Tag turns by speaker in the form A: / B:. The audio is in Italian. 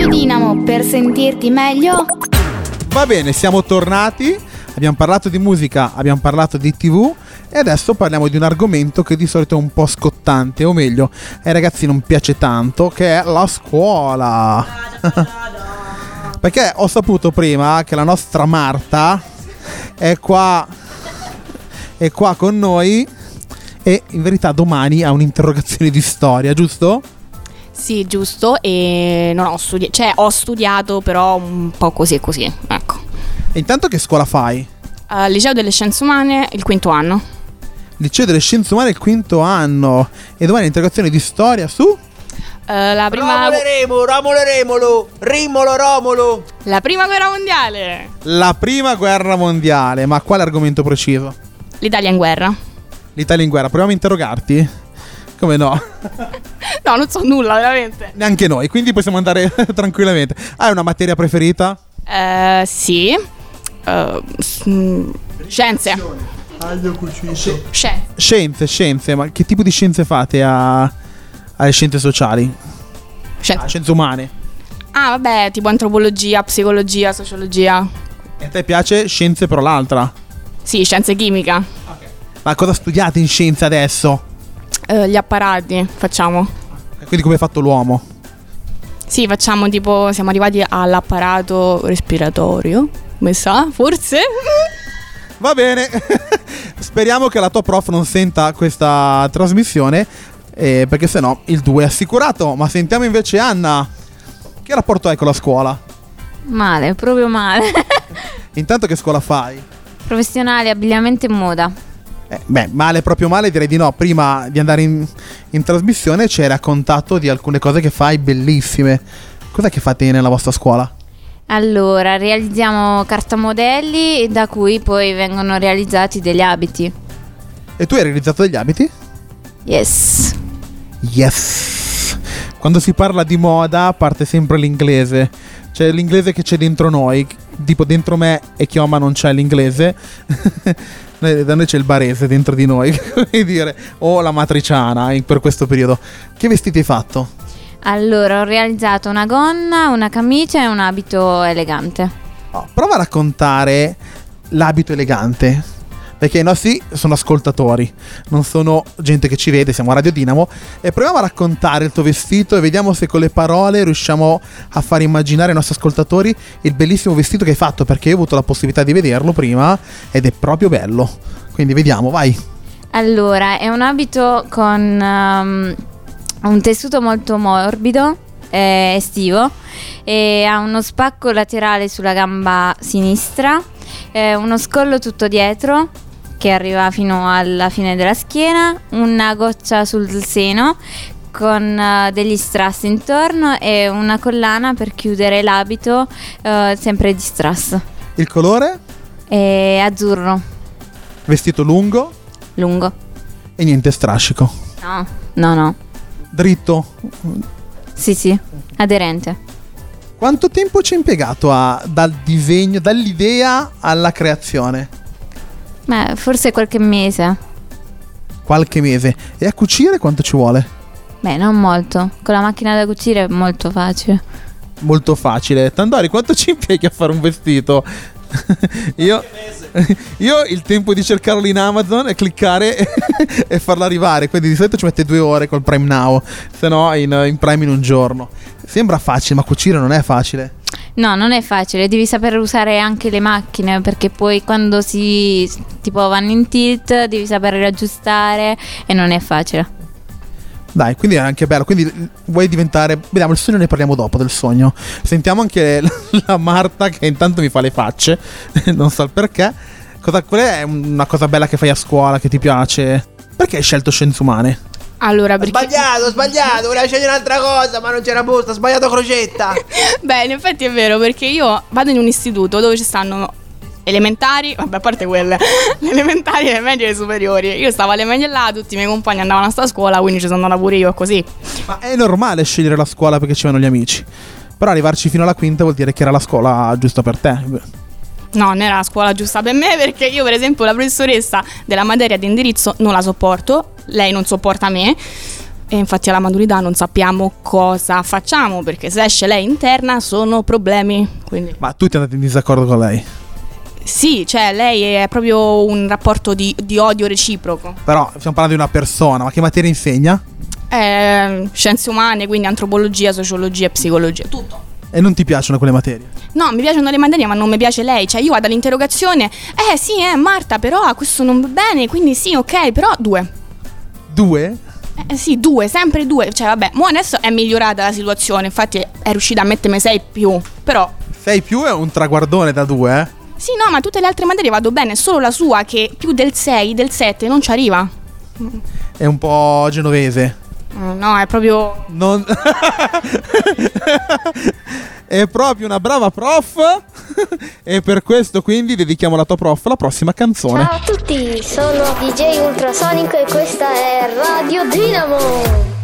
A: Dinamo per sentirti meglio.
B: Va bene, siamo tornati, abbiamo parlato di musica, abbiamo parlato di TV e adesso parliamo di un argomento che di solito è un po' scottante, o meglio, ai ragazzi non piace tanto, che è la scuola. Perché ho saputo prima che la nostra Marta è qua con noi e in verità domani ha un'interrogazione di storia, giusto?
C: Sì, giusto, e non ho studiato, cioè ho studiato però un po' così e così, ecco.
B: E intanto che scuola fai?
C: Liceo delle Scienze Umane, il 5º anno.
B: Liceo delle Scienze Umane, il 5º anno. E domani l'interrogazione di storia su?
C: La prima...
D: Romolo.
C: La prima guerra mondiale.
B: La prima guerra mondiale. Ma quale argomento preciso?
C: L'Italia in guerra.
B: L'Italia in guerra. Proviamo a interrogarti? Come no?
C: No, non so nulla, veramente.
B: Neanche noi, quindi possiamo andare tranquillamente. Hai una materia preferita?
C: Sì. Scienze.
B: Scienze. Ma che tipo di scienze fate alle scienze sociali? Scienze umane.
C: Ah, vabbè, tipo antropologia, psicologia, sociologia.
B: E a te piace scienze però l'altra?
C: Sì, scienze chimica.
B: Okay. Ma cosa studiate in scienze adesso?
C: Gli apparati facciamo.
B: E quindi come è fatto l'uomo?
C: Sì, facciamo tipo, siamo arrivati all'apparato respiratorio, come sa, forse?
B: Va bene. Speriamo che la tua prof non senta questa trasmissione, perché sennò il 2 è assicurato. Ma sentiamo invece Anna. Che rapporto hai con la scuola?
E: Male, proprio male.
B: Intanto che scuola fai?
E: Professionale, abbigliamento e moda.
B: Male, proprio male, direi di no. Prima di andare in trasmissione ci hai raccontato di alcune cose che fai bellissime. Cos'è che fate nella vostra scuola?
E: Allora, realizziamo cartamodelli da cui poi vengono realizzati degli abiti.
B: E tu hai realizzato degli abiti?
E: Yes.
B: Quando si parla di moda parte sempre l'inglese. C'è l'inglese che c'è dentro noi. Tipo dentro me e Chioma non c'è l'inglese. Da noi c'è il barese dentro di noi. Come dire. O la matriciana per questo periodo. Che vestiti hai fatto?
E: Allora, ho realizzato una gonna, una camicia e un abito elegante.
B: Prova a raccontare l'abito elegante, perché i nostri sono ascoltatori, non sono gente che ci vede, siamo a Radio Dinamo. E proviamo a raccontare il tuo vestito e vediamo se con le parole riusciamo a far immaginare ai nostri ascoltatori il bellissimo vestito che hai fatto, perché io ho avuto la possibilità di vederlo prima ed è proprio bello. Quindi vediamo, vai.
E: Allora, è un abito con un tessuto molto morbido, estivo, e ha uno spacco laterale sulla gamba sinistra, uno scollo tutto dietro che arriva fino alla fine della schiena, una goccia sul seno con degli strass intorno e una collana per chiudere l'abito, sempre di strass.
B: Il colore?
E: È azzurro.
B: Vestito lungo?
E: Lungo.
B: E niente strascico?
E: No.
B: Dritto?
E: Sì, aderente.
B: Quanto tempo ci hai impiegato dal disegno, dall'idea alla creazione?
E: Forse qualche mese.
B: Qualche mese. E a cucire quanto ci vuole?
E: Non molto. Con la macchina da cucire è molto facile.
B: Molto facile. Tandori, quanto ci impieghi a fare un vestito? Io il tempo di cercarlo in Amazon e cliccare e farlo arrivare. Quindi di solito ci mette 2 ore col Prime Now, se no in Prime in un giorno. Sembra facile, ma cucire non è facile.
E: No, non è facile, devi saper usare anche le macchine, perché poi quando tipo vanno in tilt devi saper aggiustare e non è facile.
B: Dai, quindi è anche bello. Quindi vuoi diventare... Vediamo, il sogno ne parliamo dopo del sogno. Sentiamo anche la Marta che intanto mi fa le facce. Non so il perché. Qual è una cosa bella che fai a scuola, che ti piace? Perché hai scelto scienze umane?
C: Allora, perché...
D: Sbagliato, voleva scegliere un'altra cosa, ma non c'era posto, ha sbagliato crocetta.
C: Beh, in effetti è vero, perché io vado in un istituto dove ci stanno elementari, vabbè, a parte quelle, le elementari, le medie e le superiori. Io stavo alle medie là, tutti i miei compagni andavano a sta scuola, quindi ci sono andata pure io così.
B: Ma è normale scegliere la scuola perché ci vanno gli amici. Però arrivarci fino alla quinta vuol dire che era la scuola giusta per te.
C: No, non era la scuola giusta per me, perché io per esempio la professoressa della materia di indirizzo non la sopporto, lei non sopporta me. E infatti alla maturità non sappiamo cosa facciamo, perché se esce lei interna sono problemi. Quindi
B: Ma tutti andate in disaccordo con lei?
C: sì, cioè lei è proprio un rapporto di odio reciproco.
B: Però stiamo parlando di una persona, ma che materia insegna?
C: Scienze umane, quindi antropologia, sociologia e psicologia, tutto.
B: E non ti piacciono quelle materie?
C: No, mi piacciono le materie, ma non mi piace lei. Cioè io vado all'interrogazione, sì, Marta, però questo non va bene, quindi sì, ok, però 2.
B: 2?
C: Sì, 2, sempre 2. Cioè vabbè, mo adesso è migliorata la situazione, infatti è riuscita a mettermi 6 più. Però
B: 6 più è un traguardone da 2, eh?
C: sì, no, ma tutte le altre materie vado bene, solo la sua che più del 6, del 7 non ci arriva.
B: È un po' genovese.
C: No, è proprio...
B: Non... È proprio una brava prof. E per questo quindi dedichiamo alla tua prof la prossima canzone.
F: Ciao a tutti, sono DJ Ultrasonico e questa è Radio Dinamo.